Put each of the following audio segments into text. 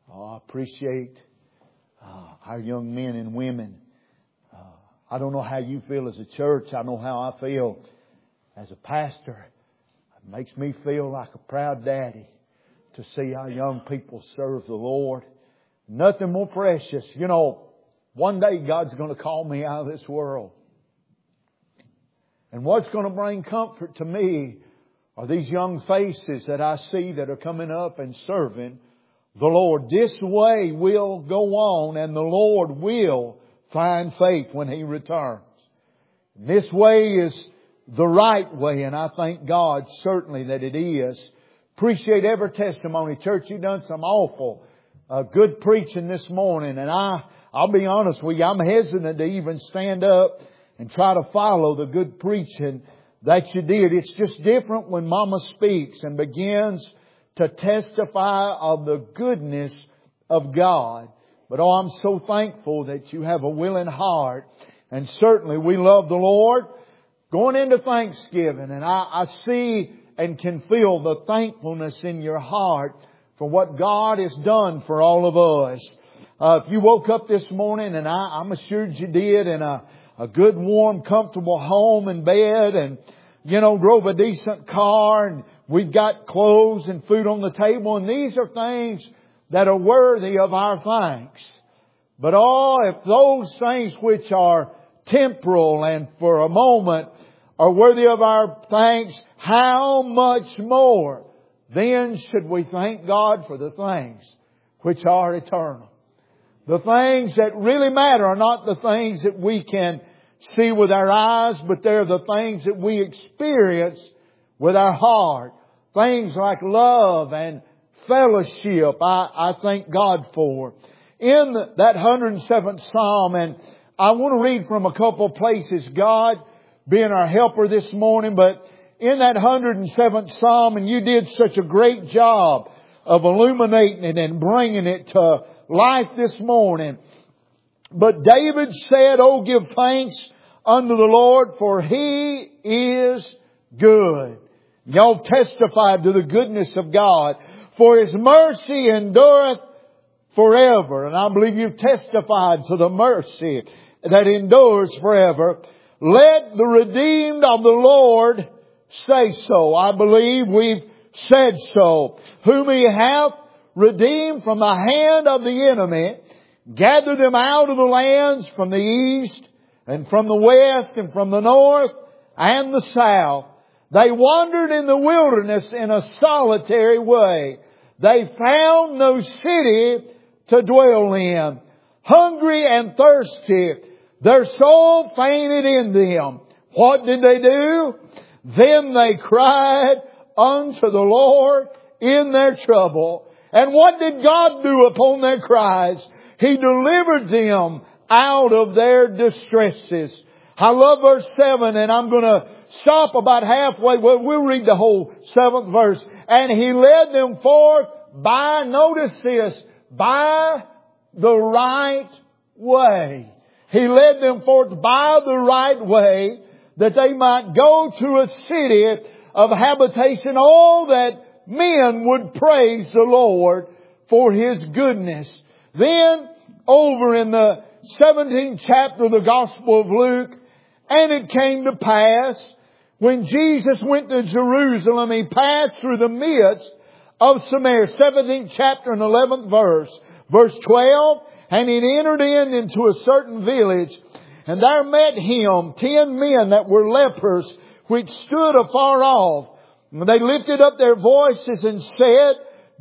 I appreciate our young men and women. I don't know how you feel as a church. I know how I feel as a pastor. It makes me feel like a proud daddy to see our young people serve the Lord. Nothing more precious. You know, one day God's going to call me out of this world. And what's going to bring comfort to me are these young faces that I see that are coming up and serving the Lord. This way will go on, and the Lord will find faith when He returns. This way is the right way, and I thank God certainly that it is. Appreciate every testimony. Church, you've done some awful good preaching this morning, and I'll be honest with you, I'm hesitant to even stand up and try to follow the good preaching that you did. It's just different when Mama speaks and begins to testify of the goodness of God. But I'm so thankful that you have a willing heart. And certainly we love the Lord. Going into Thanksgiving, and I see and can feel the thankfulness in your heart for what God has done for all of us. If you woke up this morning, and I'm assured you did, in a good, warm, comfortable home and bed, and drove a decent car, and we've got clothes and food on the table, and these are things that are worthy of our thanks. But if those things which are temporal and for a moment are worthy of our thanks, how much more then should we thank God for the things which are eternal? The things that really matter are not the things that we can see with our eyes, but they're the things that we experience with our heart. Things like love and fellowship, I thank God for. In that 107th Psalm, and I want to read from a couple places, God being our helper this morning, but in that 107th Psalm, and you did such a great job of illuminating it and bringing it to life this morning. But David said, "Oh, give thanks unto the Lord, for He is good." Y'all testified to the goodness of God. For His mercy endureth forever. And I believe you've testified to the mercy that endures forever. Let the redeemed of the Lord say so. I believe we've said so. Whom He hath redeemed from the hand of the enemy, gathered them out of the lands from the east and from the west and from the north and the south. They wandered in the wilderness in a solitary way. They found no city to dwell in. Hungry and thirsty, their soul fainted in them. What did they do? Then they cried unto the Lord in their trouble. And what did God do upon their cries? He delivered them out of their distresses. I love verse 7, and I'm going to stop about halfway. Well, we'll read the whole 7th verse. And He led them forth by, notice this, by the right way. He led them forth by the right way, that they might go to a city of habitation. All that men would praise the Lord for His goodness. Then, over in the 17th chapter of the Gospel of Luke, and it came to pass, when Jesus went to Jerusalem, He passed through the midst of Samaria. 17th chapter and 11th verse. Verse 12, and He entered into a certain village, and there met Him 10 men that were lepers, which stood afar off. And they lifted up their voices and said,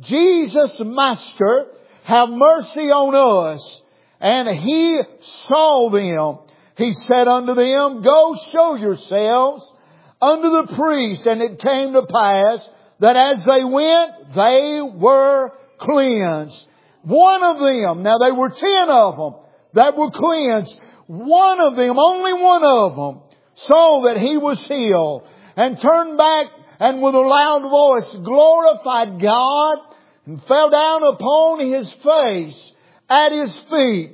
Jesus, Master, have mercy on us. And He saw them. He said unto them, Go show yourselves unto the priest. And it came to pass that as they went, they were cleansed. One of them, now there were 10 of them that were cleansed. One of them, only one of them, saw that he was healed and turned back and with a loud voice glorified God and fell down upon his face at His feet,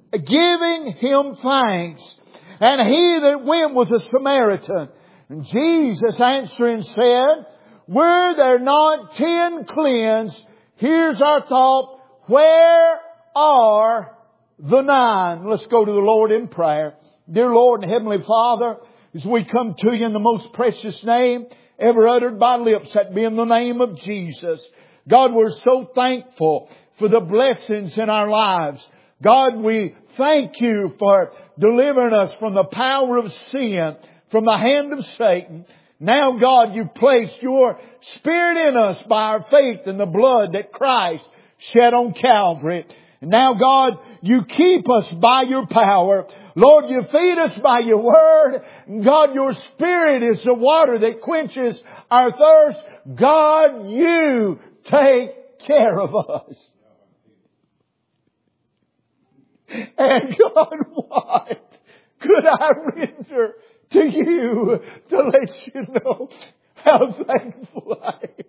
giving Him thanks. And he that went was a Samaritan. And Jesus answering said, Were there not 10 cleansed? Here's our thought. where are the 9? Let's go to the Lord in prayer. Dear Lord and Heavenly Father, as we come to you in the most precious name ever uttered by lips, that being the name of Jesus. God, we're so thankful for the blessings in our lives. God, we thank you for delivering us from the power of sin, from the hand of Satan. Now, God, you've placed your Spirit in us by our faith in the blood that Christ shed on Calvary. And now, God, you keep us by your power. Lord, you feed us by your word. God, your Spirit is the water that quenches our thirst. God, you take care of us. And God, what could I render to you to let you know how thankful I am?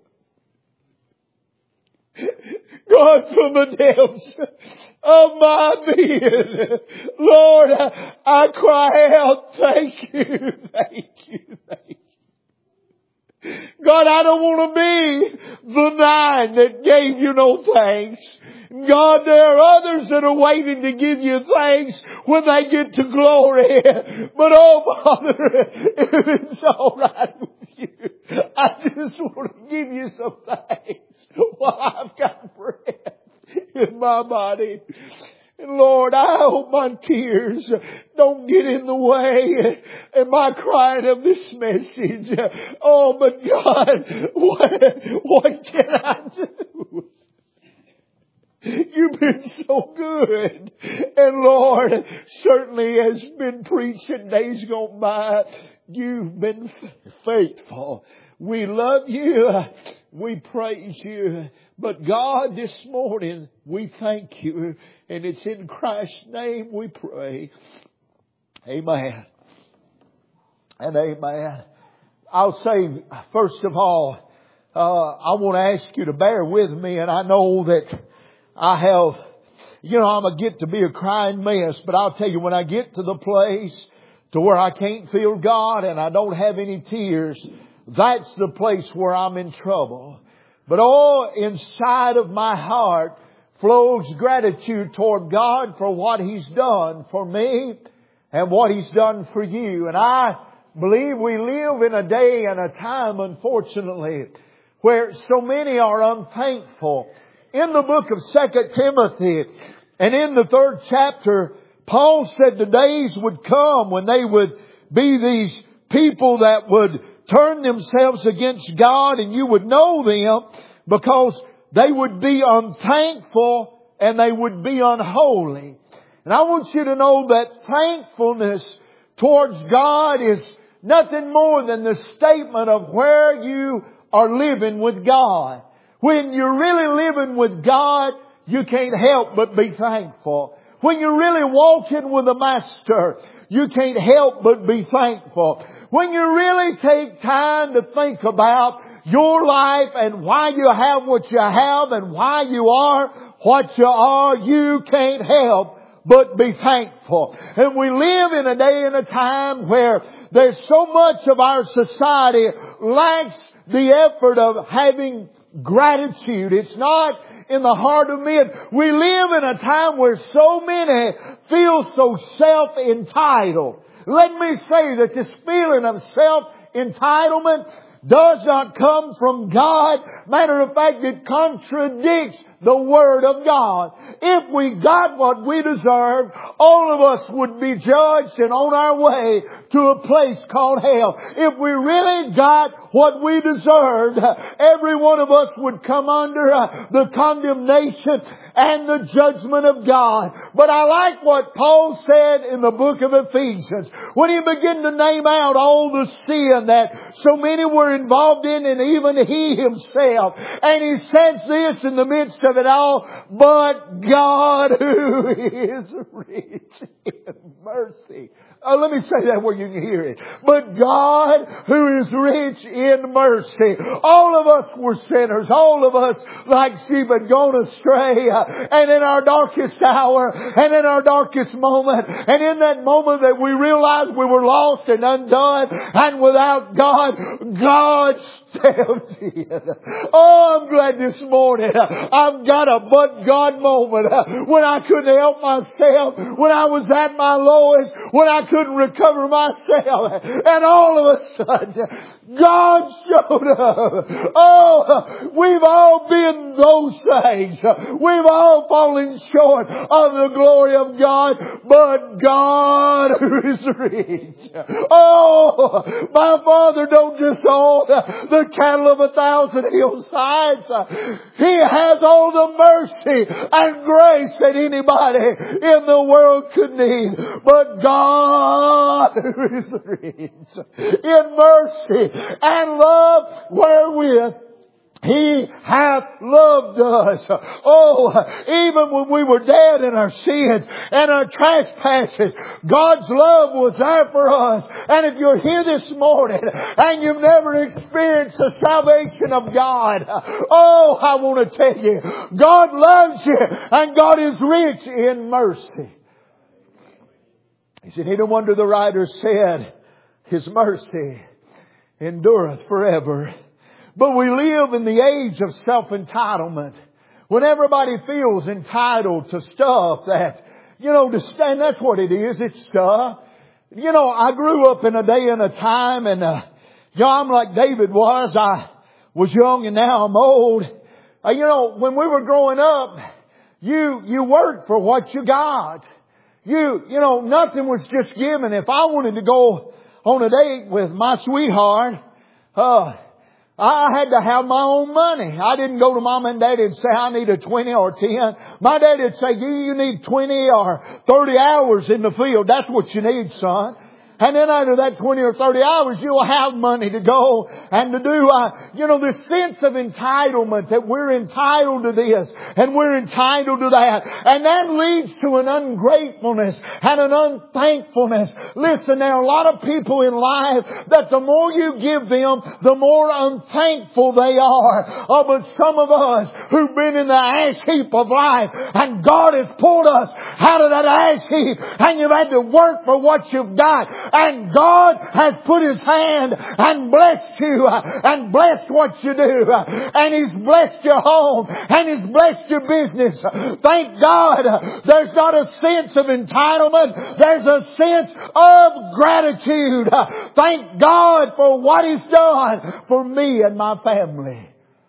God, from the depths of my being, Lord, I cry out, thank you, thank you, thank you. God, I don't want to be the 9 that gave you no thanks. God, there are others that are waiting to give you thanks when they get to glory. But oh Father, if it's all right with you, I just want to give you some thanks while I've got breath in my body. And Lord, I hope my tears don't get in the way in my crying of this message. Oh, but God, what can I do? You've been so good. And Lord, certainly as been preached in days gone by, you've been faithful. We love you. We praise you. But God, this morning, we thank you. And it's in Christ's name we pray. Amen. And amen. I'll say, first of all, I want to ask you to bear with me. And I know that I have, I'm going to get to be a crying mess. But I'll tell you, when I get to the place to where I can't feel God and I don't have any tears, that's the place where I'm in trouble. But inside of my heart flows gratitude toward God for what He's done for me and what He's done for you. And I believe we live in a day and a time, unfortunately, where so many are unthankful. In the book of 2 Timothy and in the 3rd chapter, Paul said the days would come when they would be these people that would turn themselves against God, and you would know them because they would be unthankful and they would be unholy. And I want you to know that thankfulness towards God is nothing more than the statement of where you are living with God. When you're really living with God, you can't help but be thankful. When you're really walking with the Master, you can't help but be thankful. When you really take time to think about your life and why you have what you have and why you are what you are, you can't help but be thankful. And we live in a day and a time where there's so much of our society lacks the effort of having gratitude. It's not in the heart of men. We live in a time where so many feel so self-entitled. Let me say that this feeling of self-entitlement does not come from God. Matter of fact, it contradicts the Word of God. If we got what we deserve, all of us would be judged and on our way to a place called hell. If we really got what we deserved, every one of us would come under the condemnation and the judgment of God. But I like what Paul said in the book of Ephesians when he began to name out all the sin that so many were involved in, and even he himself. And he says this in the midst of it all, but God who is rich in mercy. Let me say that where you can hear it. But God who is rich in mercy. All of us were sinners. All of us like sheep had gone astray. And in our darkest hour and in our darkest moment and in that moment that we realized we were lost and undone and without God, God stepped in. Oh, I'm glad this morning I've I've got a but God moment when I couldn't help myself, when I was at my lowest, when I couldn't recover myself. And all of a sudden, God showed up. Oh, we've all been those things. We've all fallen short of the glory of God, but God is rich. Oh, my Father don't just own the cattle of 1,000 hillsides. He has all the mercy and grace that anybody in the world could need. But God is rich in mercy and love wherewith He hath loved us. Oh, even when we were dead in our sins and our trespasses, God's love was there for us. And if you're here this morning and you've never experienced the salvation of God, oh, I want to tell you, God loves you and God is rich in mercy. He said, no wonder the writer said, His mercy endureth forever. But we live in the age of self-entitlement. When everybody feels entitled to stuff that, and that's what it is. It's stuff. I grew up in a day and a time and, I'm like David was. I was young and now I'm old. When we were growing up, you worked for what you got. Nothing was just given. If I wanted to go on a date with my sweetheart, I had to have my own money. I didn't go to Mom and Daddy and say, I need a 20 or 10. My daddy would say, you need 20 or 30 hours in the field. That's what you need, son. And then after that 20 or 30 hours, you'll have money to go and to do, this sense of entitlement that we're entitled to this and we're entitled to that. And that leads to an ungratefulness and an unthankfulness. Listen, there are a lot of people in life that the more you give them, the more unthankful they are. Oh, but some of us who've been in the ash heap of life and God has pulled us out of that ash heap and you've had to work for what you've got. And God has put His hand and blessed you and blessed what you do. And He's blessed your home and He's blessed your business. Thank God there's not a sense of entitlement. There's a sense of gratitude. Thank God for what He's done for me and my family.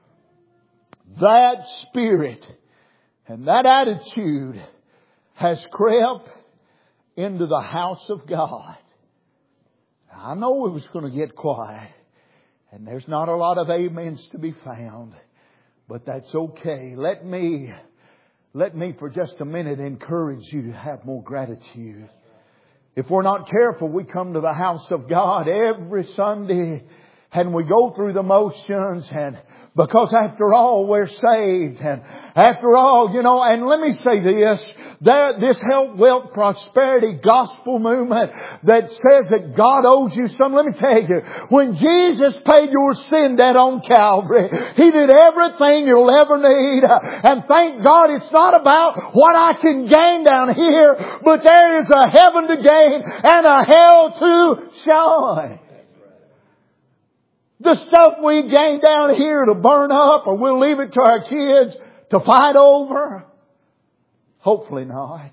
That spirit and that attitude has crept into the house of God. I know it was going to get quiet. And there's not a lot of amens to be found. But that's okay. Let me for just a minute encourage you to have more gratitude. If we're not careful, we come to the house of God every Sunday and we go through the motions, and because after all we're saved, and after all, and let me say this health, wealth, prosperity gospel movement that says that God owes you something. Let me tell you, when Jesus paid your sin debt on Calvary, He did everything you'll ever need. And thank God it's not about what I can gain down here, but there is a heaven to gain and a hell to shine. The stuff we gain down here to burn up, or we'll leave it to our kids to fight over. Hopefully not.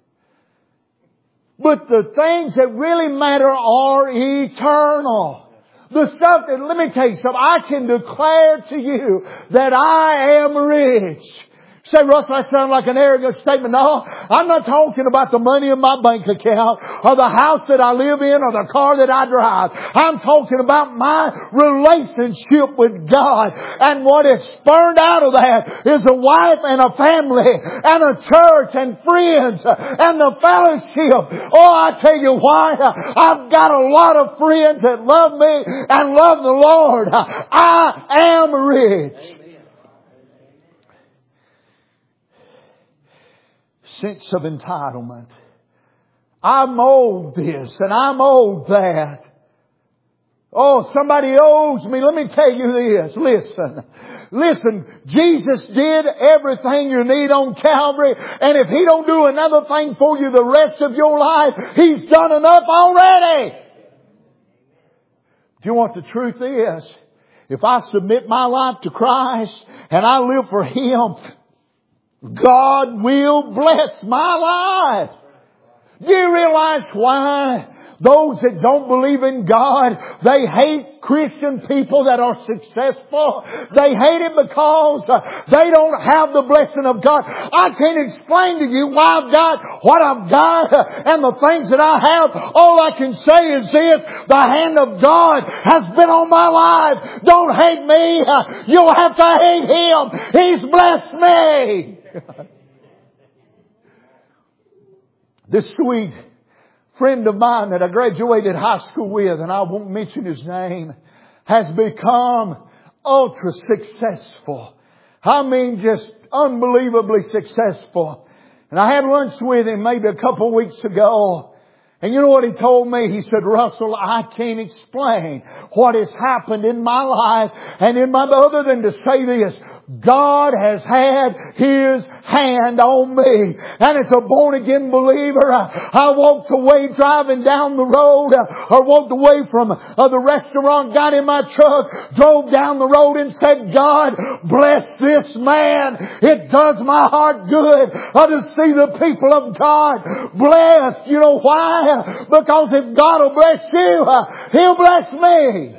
But the things that really matter are eternal. The stuff that, let me tell you something, I can declare to you that I am rich. Say, Russell, that sounds like an arrogant statement. No, I'm not talking about the money in my bank account or the house that I live in or the car that I drive. I'm talking about my relationship with God. And what is spurned out of that is a wife and a family and a church and friends and the fellowship. Oh, I tell you why. I've got a lot of friends that love me and love the Lord. I am rich. Sense of entitlement. I'm owed this and I'm owed that. Oh, somebody owes me. Let me tell you this. Listen. Jesus did everything you need on Calvary. And if He don't do another thing for you the rest of your life, He's done enough already. Do you want the truth is, if I submit my life to Christ and I live for Him, God will bless my life. Do you realize why those that don't believe in God, they hate Christian people that are successful? They hate it because they don't have the blessing of God. I can't explain to you why I've got what I've got and the things that I have. All I can say is this: the hand of God has been on my life. Don't hate me. You'll have to hate Him. He's blessed me. This sweet friend of mine that I graduated high school with, and I won't mention his name, has become ultra successful. I mean, just unbelievably successful. And I had lunch with him maybe a couple of weeks ago. And you know what he told me? He said, Russell, I can't explain what has happened in my life and in my, other than to say this: God has had His hand on me. And it's a born again believer. I walked away driving down the road, or walked away from the restaurant, got in my truck, drove down the road and said, God, bless this man. It does my heart good to see the people of God blessed. You know why? Because if God will bless you, He'll bless me.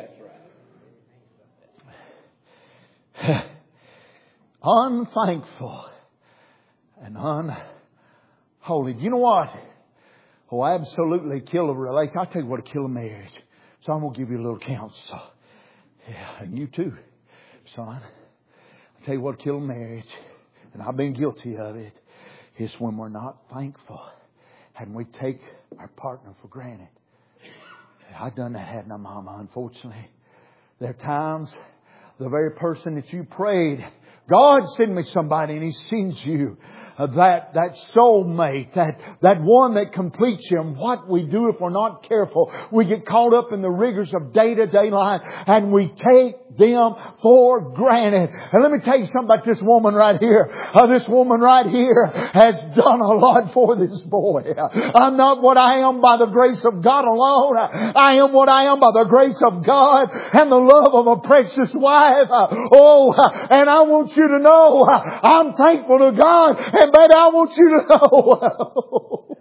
Unthankful and unholy. You know what? Oh, absolutely kill a relationship. I'll tell you what will kill a marriage. So I'm going to give you a little counsel. Yeah, and you too, son. I'll tell you what will kill a marriage. And I've been guilty of it. Is when we're not thankful. And we take our partner for granted. I've done that, hadn't I, Mama? Unfortunately. There are times the very person that you prayed, God send me somebody, and He sends you that soulmate, that one that completes you. And what we do if we're not careful, we get caught up in the rigors of day-to-day life and we take them for granted. And let me tell you something about this woman right here. This woman right here has done a lot for this boy. I'm not what I am by the grace of God alone. I am what I am by the grace of God and the love of a precious wife. And I want you to know I'm thankful to God. And baby, I want you to know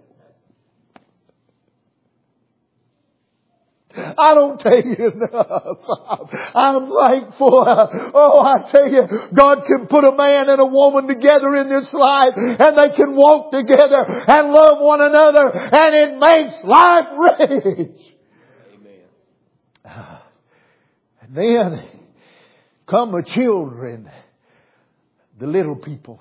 I don't tell you enough. I'm thankful. I tell you, God can put a man and a woman together in this life, and they can walk together and love one another, and it makes life rich. Amen. And then come the children, the little people.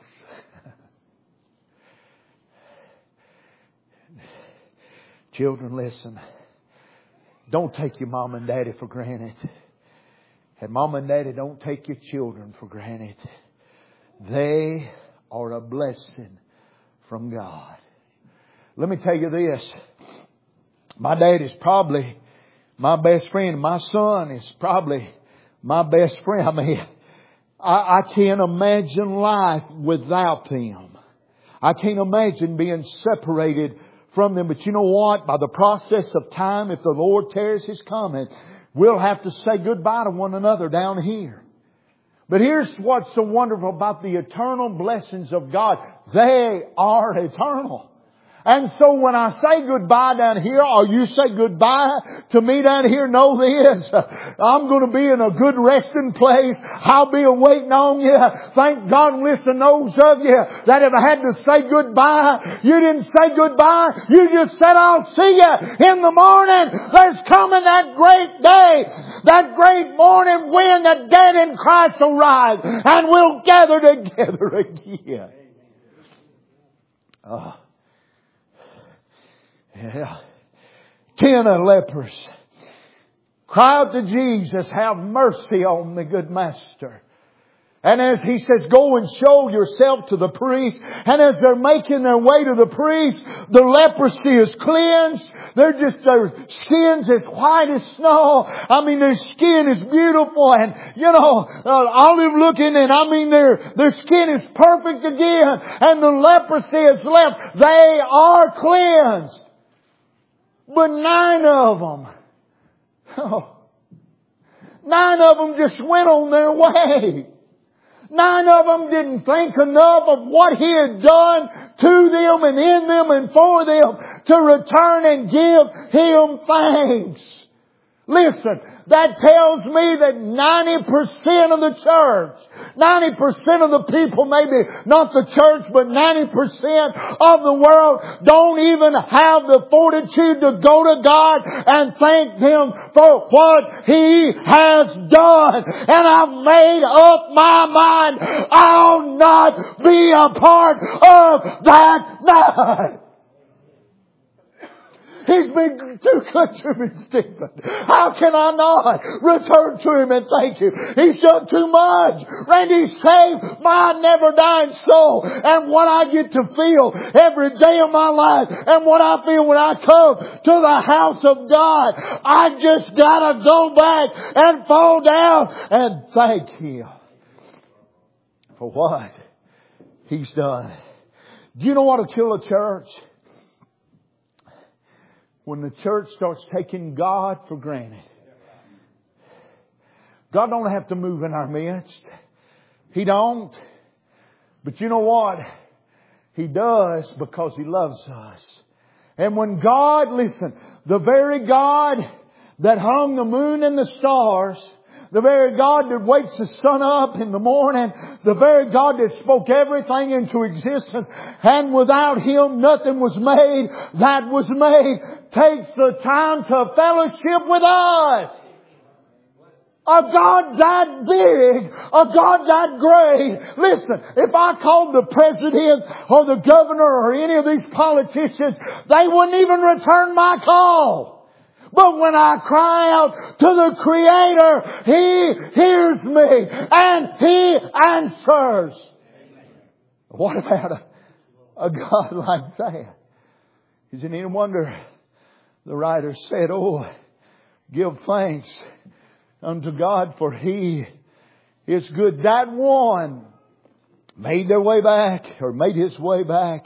Children, listen. Don't take your mom and daddy for granted. And mom and daddy, don't take your children for granted. They are a blessing from God. Let me tell you this. My dad is probably my best friend. My son is probably my best friend. I mean, I can't imagine life without them. I can't imagine being separated from them. But you know what? By the process of time, if the Lord tarries His coming, we'll have to say goodbye to one another down here. But here's what's so wonderful about the eternal blessings of God. They are eternal. And so when I say goodbye down here, or you say goodbye to me down here, know this. I'm going to be in a good resting place. I'll be waiting on you. Thank God, listen, those of you that have had to say goodbye, you didn't say goodbye. You just said, I'll see you in the morning. There's coming that great day, that great morning when the dead in Christ will rise, and we'll gather together again. Yeah. 10 lepers cry out to Jesus, have mercy on me, good master. And as He says, go and show yourself to the priest. And as they're making their way to the priest, the leprosy is cleansed. Their skin's as white as snow. I mean, their skin is beautiful and, olive looking. And I mean, their skin is perfect again. And the leprosy is left. They are cleansed. But 9 of them, 9 of them just went on their way. 9 of them didn't think enough of what He had done to them and in them and for them to return and give Him thanks. Listen, that tells me that 90% of the church, 90% of the people, maybe not the church, but 90% of the world don't even have the fortitude to go to God and thank Him for what He has done. And I've made up my mind, I'll not be a part of that night. He's been too good to me, Stephen. How can I not return to Him and thank Him? He's done too much. Randy saved my never dying soul. And what I get to feel every day of my life and what I feel when I come to the house of God, I just gotta go back and fall down and thank Him for what He's done. Do you know what will kill a church? When the church starts taking God for granted. God don't have to move in our midst. He don't. But you know what? He does because He loves us. And when God, listen, the very God that hung the moon and the stars, the very God that wakes the sun up in the morning, the very God that spoke everything into existence, and without Him nothing was made that was made, takes the time to fellowship with us. A God that big, a God that great. Listen, if I called the president or the governor or any of these politicians, they wouldn't even return my call. But when I cry out to the Creator, He hears me and He answers. What about a God like that? Isn't it any wonder the writer said, "Oh, give thanks unto God, for He is good." That one made their way back, or made his way back,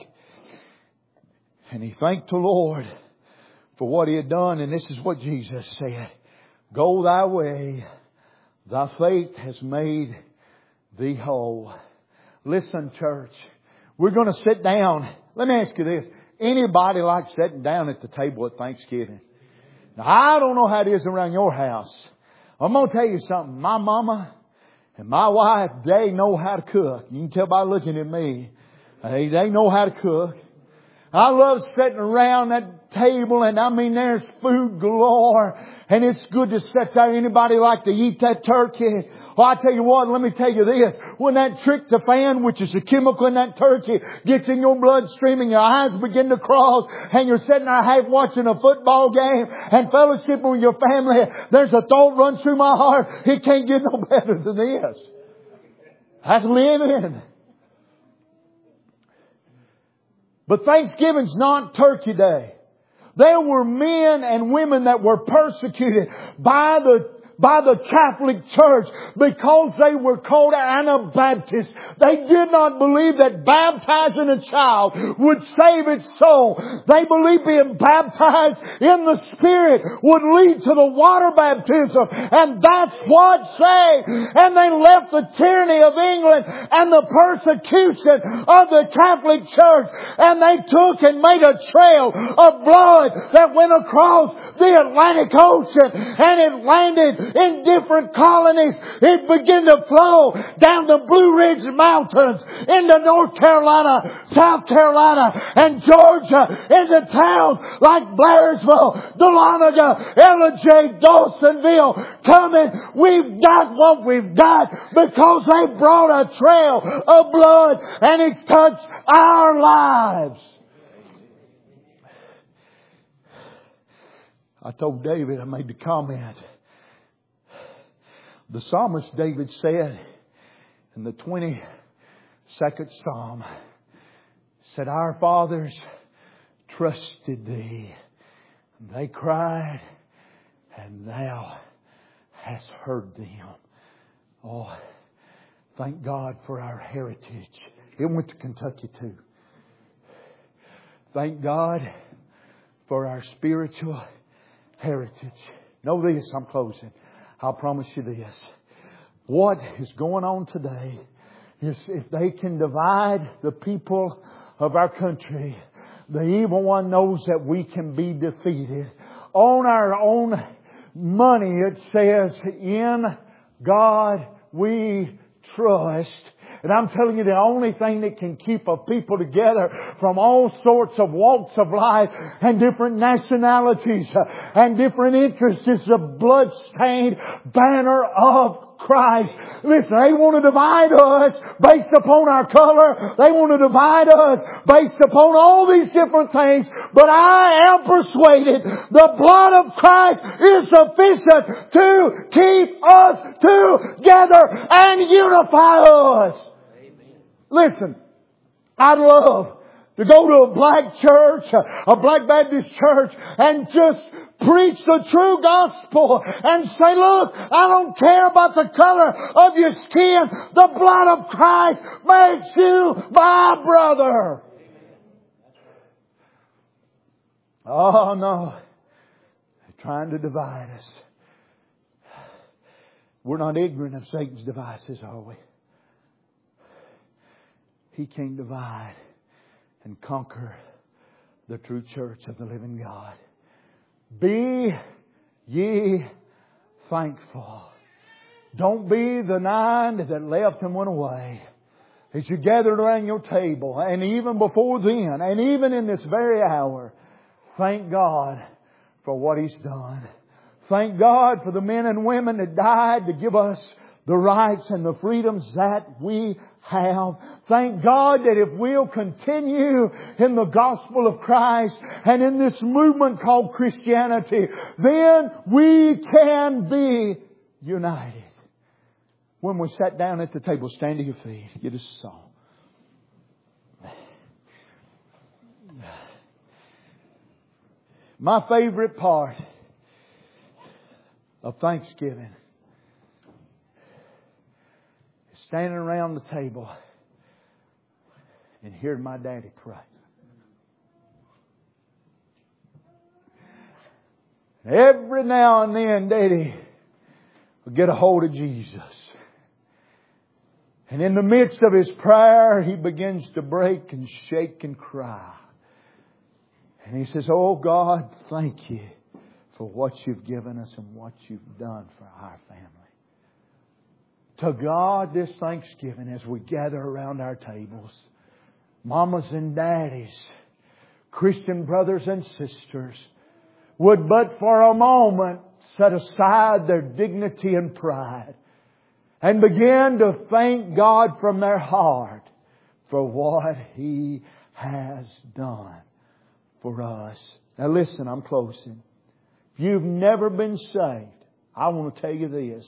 and he thanked the Lord for what He had done. And this is what Jesus said: "Go thy way, thy faith has made thee whole." Listen, church, we're going to sit down. Let me ask you this. Anybody like sitting down at the table at Thanksgiving? Now, I don't know how it is around your house. I'm going to tell you something. My mama and my wife, they know how to cook. You can tell by looking at me. They know how to cook. I love sitting around that table, and I mean there's food galore, and it's good to sit there. Anybody like to eat that turkey? Well, I tell you what, let me tell you this. When that tryptophan, which is a chemical in that turkey, gets in your bloodstream and your eyes begin to cross, and you're sitting there half watching a football game and fellowshipping with your family, there's a thought runs through my heart: it can't get no better than this. That's living. But Thanksgiving's not Turkey Day. There were men and women that were persecuted by the Catholic Church because they were called Anabaptists. They did not believe that baptizing a child would save its soul. They believed being baptized in the Spirit would lead to the water baptism, and that's what saved. And they left the tyranny of England and the persecution of the Catholic Church, and they took and made a trail of blood that went across the Atlantic Ocean, and it landed in different colonies. It began to flow down the Blue Ridge Mountains into North Carolina, South Carolina, and Georgia, into towns like Blairsville, Dahlonega, Ellijay, Dawsonville. Coming, we've got what we've got because they brought a trail of blood, and it's touched our lives. I told David, I made the comment. The psalmist David said in the 22nd Psalm, said, "Our fathers trusted Thee. They cried, and Thou hast heard them." Oh, thank God for our heritage. It went to Kentucky too. Thank God for our spiritual heritage. Know this, I'm closing. I'll promise you this. What is going on today if they can divide the people of our country, the evil one knows that we can be defeated. On our own money it says, in God we trust. And I'm telling you, the only thing that can keep a people together from all sorts of walks of life and different nationalities and different interests is the blood-stained banner of Christ. Listen, they want to divide us based upon our color. They want to divide us based upon all these different things. But I am persuaded the blood of Christ is sufficient to keep us together and unify us. Amen. Listen, I'd love to go to a black church, a black Baptist church, and just preach the true gospel and say, look, I don't care about the color of your skin. The blood of Christ makes you my brother. Oh no. They're trying to divide us. We're not ignorant of Satan's devices, are we? He can't divide and conquer the true church of the living God. Be ye thankful. Don't be the 9 that left and went away. As you gathered around your table, and even before then, and even in this very hour, thank God for what He's done. Thank God for the men and women that died to give us the rights and the freedoms that we have. Thank God that if we'll continue in the gospel of Christ and in this movement called Christianity, then we can be united. When we sat down at the table, stand to your feet. Get us a song. My favorite part of Thanksgiving is standing around the table and hearing my daddy pray. Every now and then, Daddy will get a hold of Jesus. And in the midst of his prayer, he begins to break and shake and cry. And he says, oh God, thank you for what you've given us and what you've done for our family. To God this Thanksgiving, as we gather around our tables, mamas and daddies, Christian brothers and sisters, would but for a moment set aside their dignity and pride and begin to thank God from their heart for what He has done for us. Now listen, I'm closing. If you've never been saved, I want to tell you this.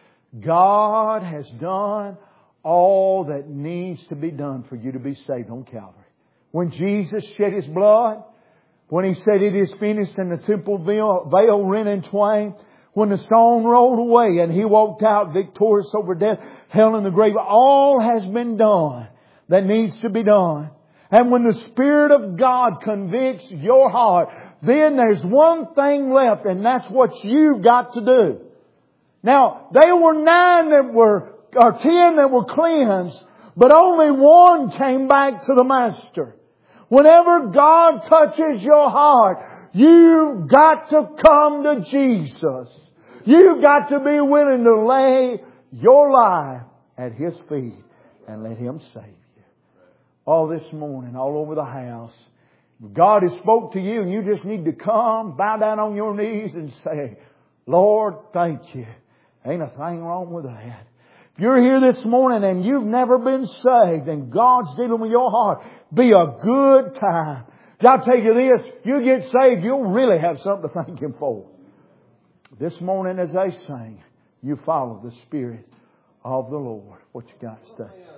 God has done all that needs to be done for you to be saved on Calvary. When Jesus shed His blood, when He said it is finished and the temple veil rent in twain, when the stone rolled away and He walked out victorious over death, hell and the grave, all has been done that needs to be done. And when the Spirit of God convicts your heart, then there's one thing left, and that's what you've got to do. Now, there were 10 that were cleansed, but only one came back to the Master. Whenever God touches your heart, you've got to come to Jesus. You've got to be willing to lay your life at His feet and let Him save you. All this morning, all over the house, God has spoke to you and you just need to come, bow down on your knees and say, Lord, thank you. Ain't a thing wrong with that. If you're here this morning and you've never been saved and God's dealing with your heart, be a good time. I'll tell you this, you get saved, you'll really have something to thank Him for. This morning as they sing, you follow the Spirit of the Lord. What you got to say?